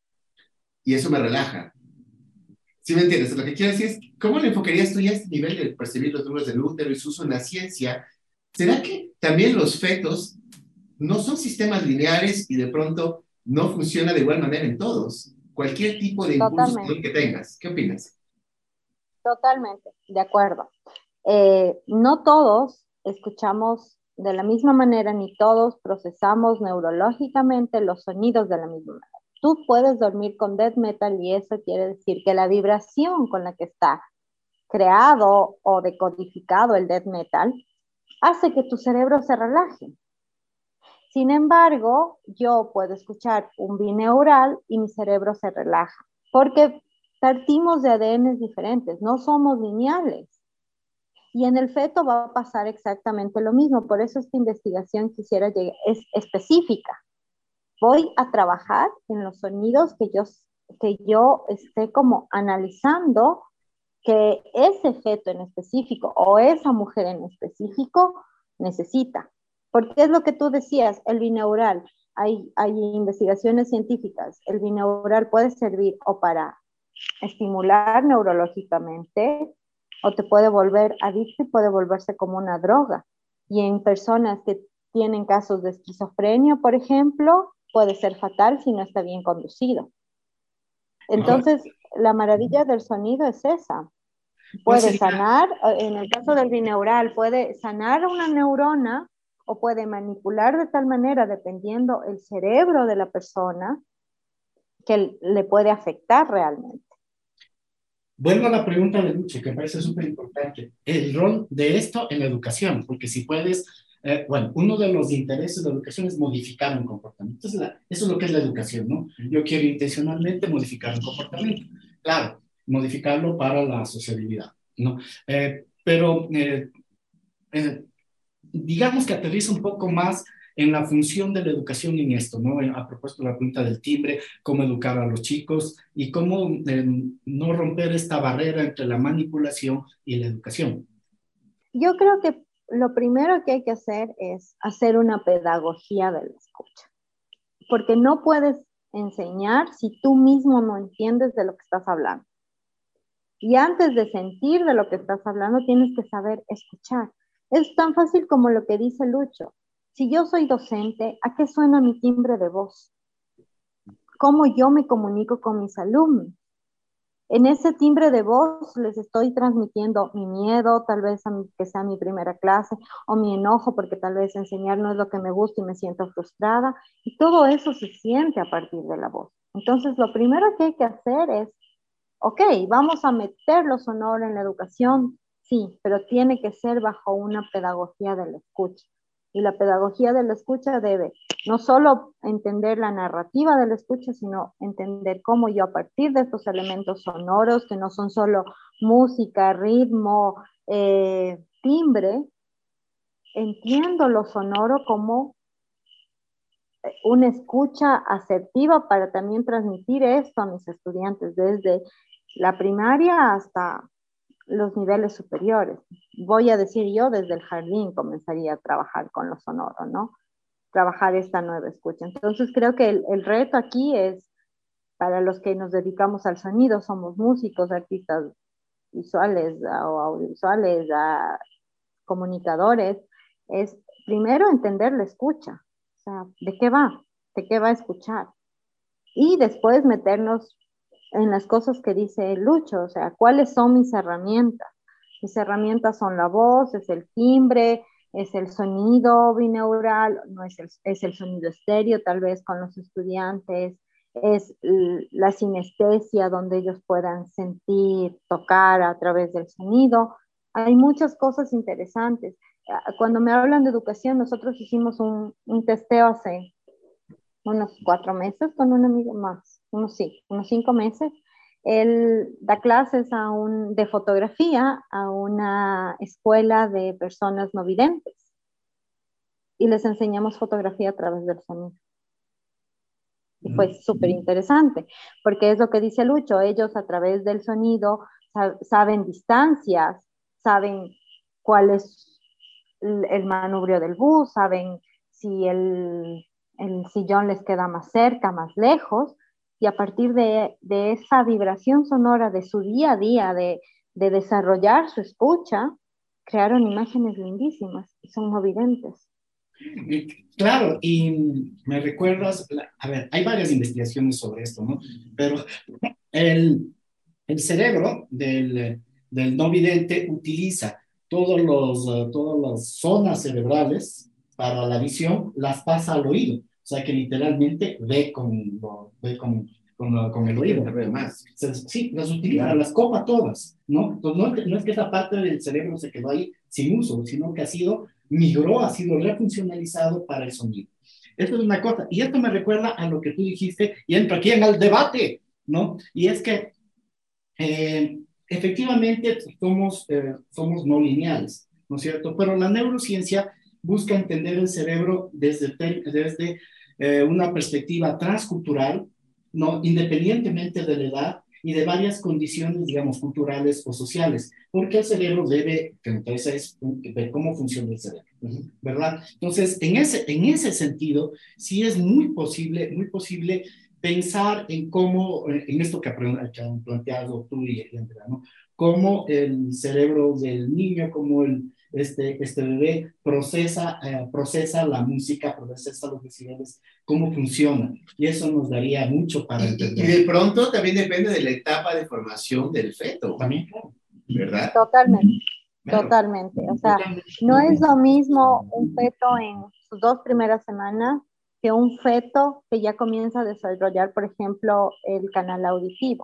y eso me relaja. ¿Sí me entiendes? Lo que quiero decir es, ¿cómo le enfocarías tú ya a este nivel de percibir los números del útero y su uso en la ciencia? ¿Será que también los fetos no son sistemas lineares y de pronto no funciona de igual manera en todos? Cualquier tipo de impulso Totalmente, que tengas. ¿Qué opinas? totalmente, de acuerdo. Eh, no todos escuchamos de la misma manera, ni todos procesamos neurológicamente los sonidos de la misma manera. Tú puedes dormir con death metal y eso quiere decir que la vibración con la que está creado o decodificado el death metal hace que tu cerebro se relaje. Sin embargo, yo puedo escuchar un bineural y mi cerebro se relaja, porque partimos de A D Ns diferentes, no somos lineales. Y en el feto va a pasar exactamente lo mismo. Por eso esta investigación quisiera llegar, es específica. Voy a trabajar en los sonidos que yo, que yo esté como analizando que ese feto en específico o esa mujer en específico necesita. Porque es lo que tú decías, el bineural. Hay, hay investigaciones científicas. El bineural puede servir o para estimular neurológicamente o te puede volver adicto y puede volverse como una droga. Y en personas que tienen casos de esquizofrenia, por ejemplo, puede ser fatal si no está bien conducido. Entonces, la maravilla del sonido es esa. Puede sanar, en el caso del bineural, puede sanar una neurona o puede manipular de tal manera, dependiendo el cerebro de la persona, que le puede afectar realmente. Vuelvo a la pregunta de Lucho, que me parece súper importante. El rol de esto en la educación, porque si puedes, eh, bueno, uno de los intereses de la educación es modificar un comportamiento. Entonces, la, eso es lo que es la educación, ¿no? Yo quiero intencionalmente modificar un comportamiento. Claro, modificarlo para la sociabilidad, ¿no? Eh, pero eh, eh, digamos que aterriza un poco más en la función de la educación en esto, ¿no? A propósito de la pregunta del timbre, cómo educar a los chicos y cómo eh, no romper esta barrera entre la manipulación y la educación. Yo creo que lo primero que hay que hacer es hacer una pedagogía de la escucha, porque no puedes enseñar si tú mismo no entiendes de lo que estás hablando. Y antes de sentir de lo que estás hablando, tienes que saber escuchar. Es tan fácil como lo que dice Lucho. Si yo soy docente, ¿a qué suena mi timbre de voz? ¿Cómo yo me comunico con mis alumnos? En ese timbre de voz les estoy transmitiendo mi miedo, tal vez a mi, que sea mi primera clase, o mi enojo porque tal vez enseñar no es lo que me gusta y me siento frustrada. Y todo eso se siente a partir de la voz. Entonces, lo primero que hay que hacer es, ok, vamos a meter lo sonoro en la educación, sí, pero tiene que ser bajo una pedagogía de la escucha. Y la pedagogía de la escucha debe no solo entender la narrativa de la escucha, sino entender cómo yo a partir de estos elementos sonoros, que no son solo música, ritmo, eh, timbre, entiendo lo sonoro como una escucha asertiva para también transmitir esto a mis estudiantes desde la primaria hasta los niveles superiores. Voy a decir yo, desde el jardín comenzaría a trabajar con lo sonoro, ¿no? Trabajar esta nueva escucha. Entonces creo que el, el reto aquí es, para los que nos dedicamos al sonido, somos músicos, artistas visuales o audiovisuales, a comunicadores, es primero entender la escucha. O sea, ¿de qué va? ¿De qué va a escuchar? Y después meternos en las cosas que dice Lucho, o sea, ¿cuáles son mis herramientas? Mis herramientas son la voz, es el timbre, es el sonido binaural, no es el, es el sonido estéreo, tal vez con los estudiantes, es la sinestesia donde ellos puedan sentir, tocar a través del sonido. Hay muchas cosas interesantes. Cuando me hablan de educación, nosotros hicimos un, un testeo hace unos cuatro meses con un amigo más, unos sí, unos cinco meses. Él da clases a un, de fotografía a una escuela de personas no videntes y les enseñamos fotografía a través del sonido. Y fue súper interesante, porque es lo que dice Lucho, ellos a través del sonido saben distancias, saben cuál es el manubrio del bus, saben si el, el sillón les queda más cerca, más lejos, y a partir de, de esa vibración sonora de su día a día, de, de desarrollar su escucha, crearon imágenes lindísimas, y son no videntes. Claro, y me recuerdas, a ver, hay varias investigaciones sobre esto, ¿no? Pero el, el cerebro del, del no vidente utiliza todos los, uh, todas las zonas cerebrales para la visión, las pasa al oído. O sea que literalmente ve con, lo, ve con, con, con el oído. Además. Sí, las utiliza, claro. Las copa todas, ¿no? Entonces no, no es que esa parte del cerebro se quedó ahí sin uso, sino que ha sido, migró, ha sido refuncionalizado para el sonido. Esto es una cosa, y esto me recuerda a lo que tú dijiste, y entro aquí en el debate, ¿no? Y es que eh, efectivamente somos, eh, somos no lineales, ¿no es cierto? Pero la neurociencia busca entender el cerebro desde, desde eh, una perspectiva transcultural, ¿no? Independientemente de la edad y de varias condiciones, digamos, culturales o sociales, porque el cerebro debe, entonces, ver cómo funciona el cerebro, ¿verdad? Entonces, en ese, en ese sentido, sí es muy posible, muy posible pensar en cómo, en esto que han planteado tú y Andrea, ¿no? Cómo el cerebro del niño, cómo el, este, este bebé procesa, eh, procesa la música, procesa los decibeles, cómo funciona. Y eso nos daría mucho para entender. Y de pronto también depende de la etapa de formación del feto. También, claro. ¿Verdad? Totalmente. Claro. Totalmente. O sea, no es lo mismo un feto en sus dos primeras semanas que un feto que ya comienza a desarrollar, por ejemplo, el canal auditivo.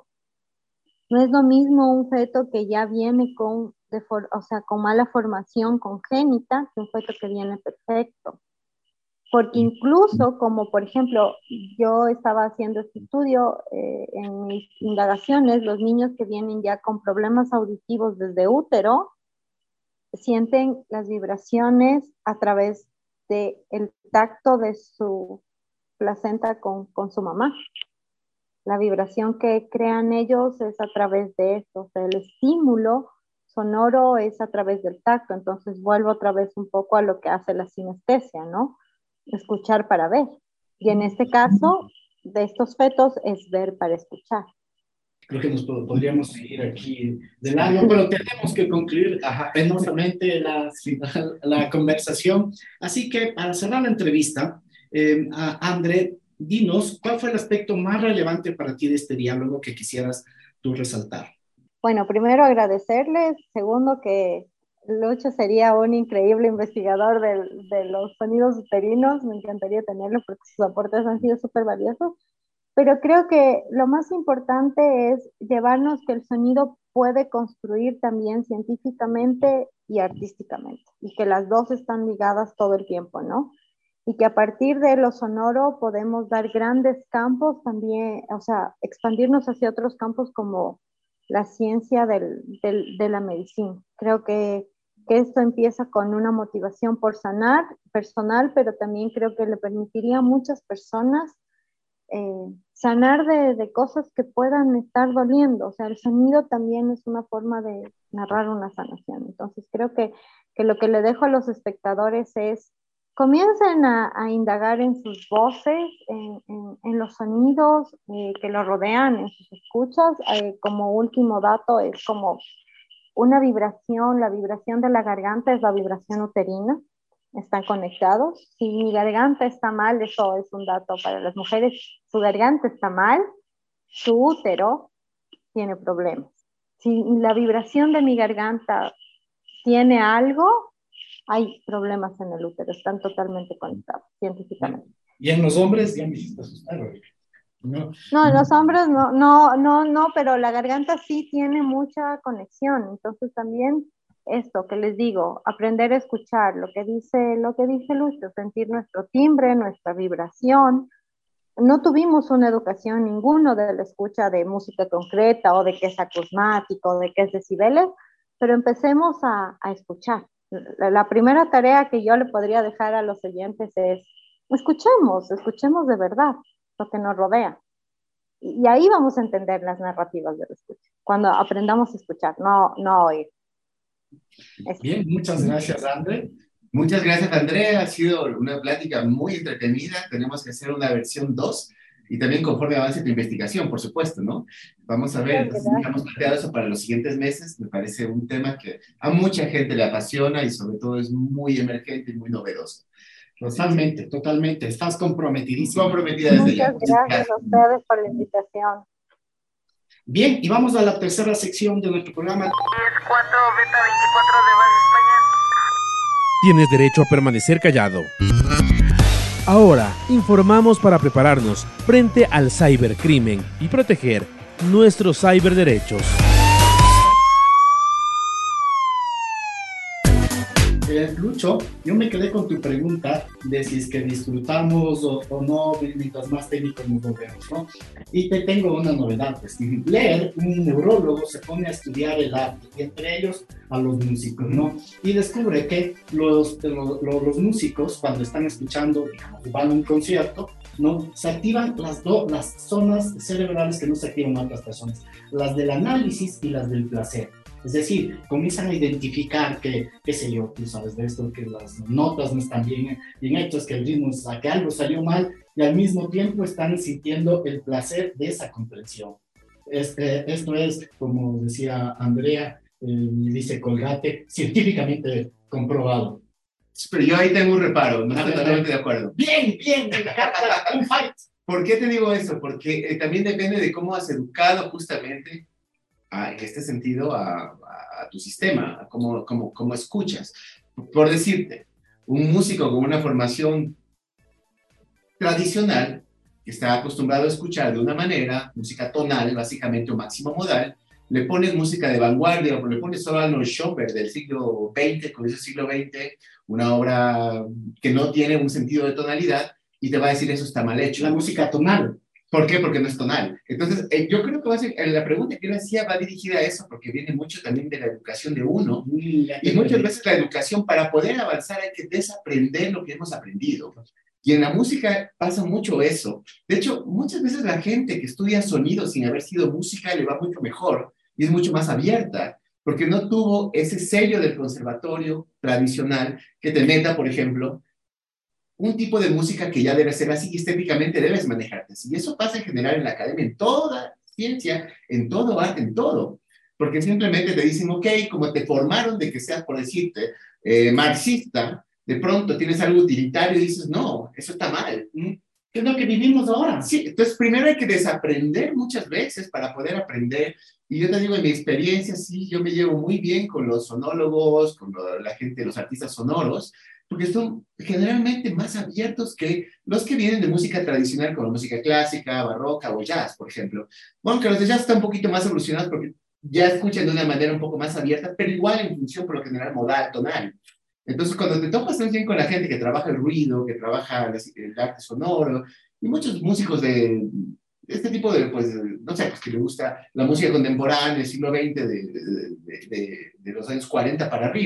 No es lo mismo un feto que ya viene con, de for, o sea, con mala formación congénita que un feto que viene perfecto. Porque incluso, como por ejemplo, yo estaba haciendo este estudio eh, en mis indagaciones, los niños que vienen ya con problemas auditivos desde útero, sienten las vibraciones a través del tacto de su placenta con, con su mamá. La vibración que crean ellos es a través de esto, o sea, el estímulo sonoro es a través del tacto, entonces vuelvo otra vez un poco a lo que hace la sinestesia, ¿no? Escuchar para ver. Y en este caso, de estos fetos, es ver para escuchar. Creo que nos podríamos seguir aquí de largo, pero tenemos que concluir penosamente la, la conversación. Así que para cerrar la entrevista, eh, a André, dinos, ¿cuál fue el aspecto más relevante para ti de este diálogo que quisieras tú resaltar? Bueno, primero agradecerles. Segundo, que Lucho sería un increíble investigador de, de los sonidos uterinos. Me encantaría tenerlo porque sus aportes han sido súper valiosos. Pero creo que lo más importante es llevarnos que el sonido puede construir también científicamente y artísticamente, y que las dos están ligadas todo el tiempo, ¿no? Y que a partir de lo sonoro podemos dar grandes campos también, o sea, expandirnos hacia otros campos como la ciencia del, del, de la medicina. Creo que que esto empieza con una motivación por sanar personal, pero también creo que le permitiría a muchas personas eh, sanar de, de cosas que puedan estar doliendo. O sea, el sonido también es una forma de narrar una sanación. Entonces creo que, que lo que le dejo a los espectadores es comiencen a, a indagar en sus voces, en, en, en los sonidos eh, que los rodean, en sus escuchas. Eh, como último dato, es como una vibración, la vibración de la garganta es la vibración uterina, están conectados. Si mi garganta está mal, eso es un dato para las mujeres, su garganta está mal, su útero tiene problemas. Si la vibración de mi garganta tiene algo, hay problemas en el útero, están totalmente conectados científicamente. Y en los hombres ya me hiciste asustar, ¿no? No, en los hombres no, no, no, no, pero la garganta sí tiene mucha conexión. Entonces también esto que les digo, aprender a escuchar lo que dice, lo que dice Lucho, sentir nuestro timbre, nuestra vibración. No tuvimos una educación ninguno de la escucha de música concreta o de qué es acusmático, de qué es decibeles, pero empecemos a, a escuchar. La, la primera tarea que yo le podría dejar a los oyentes es escuchemos, escuchemos de verdad lo que nos rodea. Y, y ahí vamos a entender las narrativas de la escucha, cuando aprendamos a escuchar, no, no oír. Eso. Bien, muchas gracias, André. Muchas gracias, André. Ha sido una plática muy entretenida. Tenemos que hacer una versión dos y también conforme avance tu investigación, por supuesto, ¿no? Vamos a ver, entonces, hemos planteado eso para los siguientes meses. Me parece un tema que a mucha gente le apasiona y sobre todo es muy emergente y muy novedoso. Totalmente, sí, totalmente. Estás comprometidísimo. Comprometida desde Muchas ya. Muchas gracias, gracias a ustedes por la invitación. Bien, y vamos a la tercera sección de nuestro programa. diez cuatro Beta veinticuatro de Base España. Tienes derecho a permanecer callado. Ahora, informamos para prepararnos frente al cibercrimen y proteger nuestros ciberderechos. Eh, Lucho, yo me quedé con tu pregunta de si es que disfrutamos o, o no mientras más técnicos nos volvemos, ¿no? Y te tengo una novedad, pues. Leer, un neurólogo, se pone a estudiar el arte, y entre ellos a los músicos, ¿no? Y descubre que los, los, los músicos, cuando están escuchando, digamos, van a un concierto, ¿no? Se activan las, do, las zonas cerebrales que no se activan en otras personas, las del análisis y las del placer. Es decir, comienzan a identificar que, qué sé yo, tú sabes de esto, que las notas no están bien, bien hechas, que el ritmo, que algo salió mal, y al mismo tiempo están sintiendo el placer de esa comprensión. Este, esto es, como decía Andrea, eh, dice Colgate, científicamente comprobado. Pero yo ahí tengo un reparo, no estoy totalmente de acuerdo. Bien, bien, un fight. ¿Por qué te digo eso? Porque eh, también depende de cómo has educado justamente a, en este sentido a, a, a tu sistema, a cómo, cómo, cómo escuchas. Por decirte, un músico con una formación tradicional, que está acostumbrado a escuchar de una manera, música tonal, básicamente, o máximo modal, le pones música de vanguardia, o le pones solo a Arnold Schoenberg del siglo veinte, con ese siglo veinte, una obra que no tiene un sentido de tonalidad, y te va a decir eso está mal hecho. La música tonal. ¿Por qué? Porque no es tonal. Entonces, eh, yo creo que va a ser, eh, la pregunta que yo hacía va dirigida a eso, porque viene mucho también de la educación de uno, y, y muchas veces la educación, para poder avanzar, hay que desaprender lo que hemos aprendido. Y en la música pasa mucho eso. De hecho, muchas veces la gente que estudia sonido sin haber sido música le va mucho mejor, y es mucho más abierta, porque no tuvo ese sello del conservatorio tradicional que te meta, por ejemplo, un tipo de música que ya debe ser así y estéticamente debes manejarte así. Y eso pasa en general en la academia, en toda ciencia, en todo arte, en todo. Porque simplemente te dicen, ok, como te formaron de que seas, por decirte, eh, marxista, de pronto tienes algo utilitario y dices, no, eso está mal. ¿Qué es lo que vivimos ahora? Sí, entonces primero hay que desaprender muchas veces para poder aprender. Y yo te digo, en mi experiencia, sí, yo me llevo muy bien con los sonólogos, con lo, la gente, los artistas sonoros, porque son generalmente más abiertos que los que vienen de música tradicional, como música clásica, barroca o jazz, por ejemplo. Bueno, que los de jazz están un poquito más evolucionados porque ya escuchan de una manera un poco más abierta, pero igual en función, por lo general, modal, tonal. Entonces, cuando te topas también con la gente que trabaja el ruido, que trabaja el arte sonoro, y muchos músicos de este tipo de, pues, no sé, pues que le gusta la música contemporánea del siglo veinte, de, de, de, de, de los años cuarenta para arriba,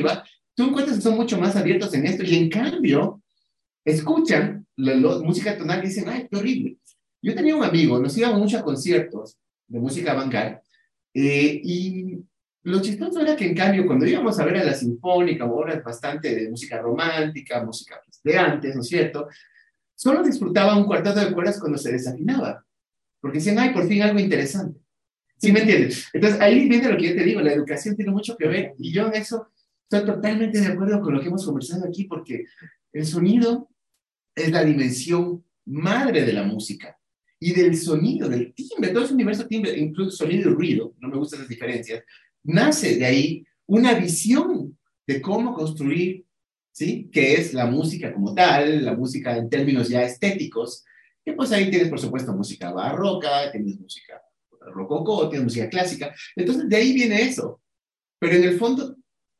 tú encuentras que son mucho más abiertos en esto y en cambio escuchan la, la música tonal y dicen, ay, qué horrible. Yo tenía un amigo, nos íbamos mucho a conciertos de música avant-garde eh, y lo chistoso era que en cambio cuando íbamos a ver a la sinfónica o obras bastante de música romántica, música pues, de antes, ¿no es cierto? Solo disfrutaba un cuarteto de cuerdas cuando se desafinaba, porque decían, ay, por fin algo interesante. ¿Sí me entiendes? Entonces ahí viene lo que yo te digo, la educación tiene mucho que ver y yo en eso estoy totalmente de acuerdo con lo que hemos conversado aquí porque el sonido es la dimensión madre de la música y del sonido, del timbre, todo ese universo timbre, incluso sonido y ruido, no me gustan esas diferencias, nace de ahí una visión de cómo construir, ¿sí? Que es la música como tal, la música en términos ya estéticos, que pues ahí tienes por supuesto música barroca, tienes música rococó, tienes música clásica, entonces de ahí viene eso, pero en el fondo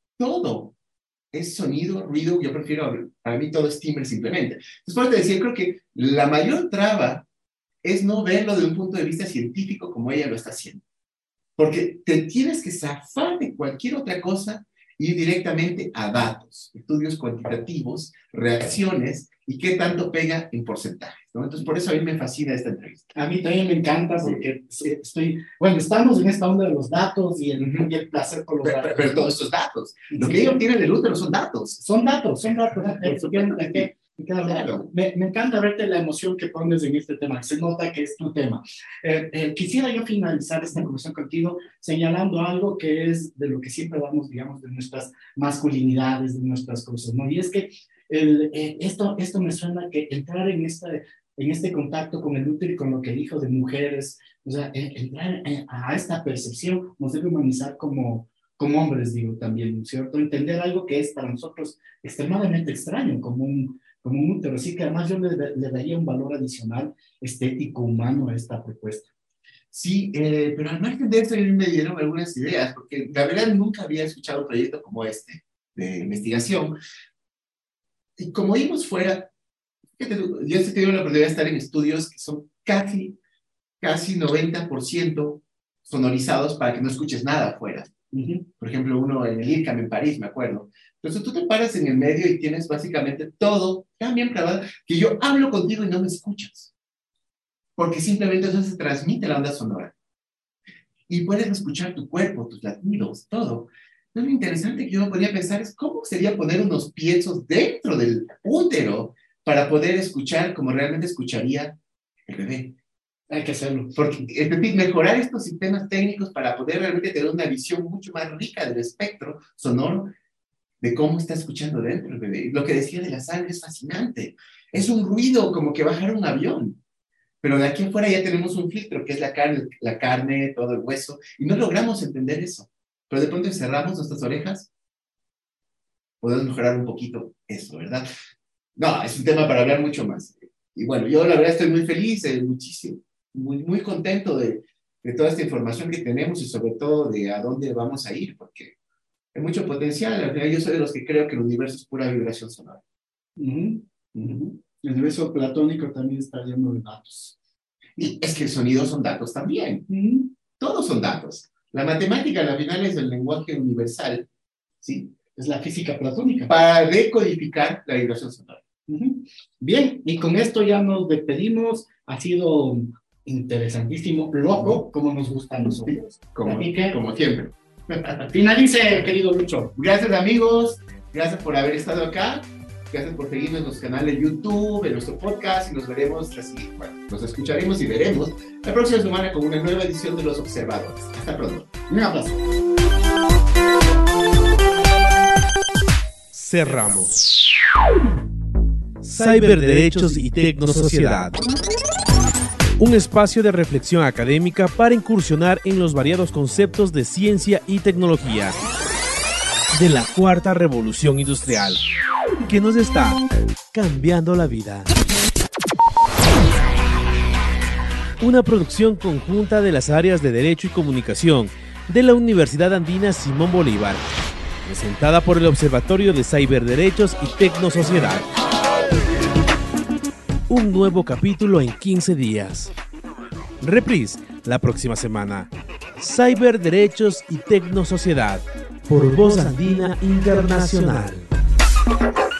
todo es sonido, ruido, yo prefiero, para mí todo es timbre simplemente. Después de decir, creo que la mayor traba es no verlo de un punto de vista científico como ella lo está haciendo. Porque te tienes que zafar de cualquier otra cosa y ir directamente a datos, estudios cuantitativos, reacciones y qué tanto pega en porcentajes, ¿no? Entonces, por eso a mí me fascina esta entrevista. A mí también me encanta porque estoy, bueno, estamos en esta onda de los datos y el, uh-huh. y el placer por los pero, datos. Pero, pero todos estos datos, lo sí. que ellos tienen del útero son datos. Son datos, son datos. ¿eh? Claro. Me, me encanta verte la emoción que pones en este tema, se nota que es tu tema. Eh, eh, quisiera yo finalizar esta conversación contigo señalando algo que es de lo que siempre hablamos, digamos, de nuestras masculinidades, de nuestras cosas, ¿no? Y es que el, eh, esto, esto me suena que entrar en, esta, en este contacto con el útero y con lo que dijo de mujeres, o sea, eh, entrar eh, a esta percepción nos debe humanizar como, como hombres, digo también, ¿no es cierto? Entender algo que es para nosotros extremadamente extraño, como un como un útero, así que además yo le, le daría un valor adicional estético humano a esta propuesta. Sí, eh, pero al margen de eso me dieron algunas ideas, porque la verdad nunca había escuchado un proyecto como este, de investigación, y como vimos fuera, yo he tenido la oportunidad de estar en estudios que son casi, casi noventa por ciento sonorizados para que no escuches nada afuera. Uh-huh. Por ejemplo, uno en el I R C A M en París, me acuerdo. Entonces tú te paras en el medio y tienes básicamente todo tan bien grabado que yo hablo contigo y no me escuchas. Porque simplemente eso se transmite la onda sonora. Y puedes escuchar tu cuerpo, tus latidos, todo. Entonces lo interesante que yo me podía pensar es cómo sería poner unos piensos dentro del útero para poder escuchar como realmente escucharía el bebé. Hay que hacerlo. Porque, es decir, mejorar estos sistemas técnicos para poder realmente tener una visión mucho más rica del espectro sonoro de cómo está escuchando dentro el bebé. Lo que decía de la sangre es fascinante. Es un ruido como que bajar un avión. Pero de aquí afuera ya tenemos un filtro, que es la carne, la carne, todo el hueso, y no logramos entender eso. Pero de pronto encerramos nuestras orejas, podemos mejorar un poquito eso, ¿verdad? No, es un tema para hablar mucho más. Y bueno, yo la verdad estoy muy feliz, eh, muchísimo, muy, muy contento de, de toda esta información que tenemos y sobre todo de a dónde vamos a ir, porque hay mucho potencial. Al final yo soy de los que creo que el universo es pura vibración sonora. Uh-huh. Uh-huh. El universo platónico también está lleno de datos. Y es que el sonido son datos también. Uh-huh. Todos son datos. La matemática al final es el lenguaje universal, ¿sí? Es la física platónica. Para decodificar la vibración sonora. Uh-huh. Bien, y con esto ya nos despedimos. Ha sido interesantísimo, loco, como nos gusta a nosotros. Como, que, como siempre. Finalice, querido Lucho. Gracias, amigos. Gracias por haber estado acá. Gracias por seguirnos en nuestro canal de YouTube, en nuestro podcast, y nos veremos, así, bueno, nos escucharemos y veremos la próxima semana con una nueva edición de Los Observadores. Hasta pronto. Un abrazo. Cerramos. Cyberderechos y Tecnosociedad. Un espacio de reflexión académica para incursionar en los variados conceptos de ciencia y tecnología de la cuarta revolución industrial, que nos está cambiando la vida. Una producción conjunta de las áreas de Derecho y Comunicación de la Universidad Andina Simón Bolívar, presentada por el Observatorio de Cyberderechos y Tecnosociedad. Un nuevo capítulo en quince días. Reprise la próxima semana. Cyberderechos y Tecnosociedad por Voz Andina Internacional.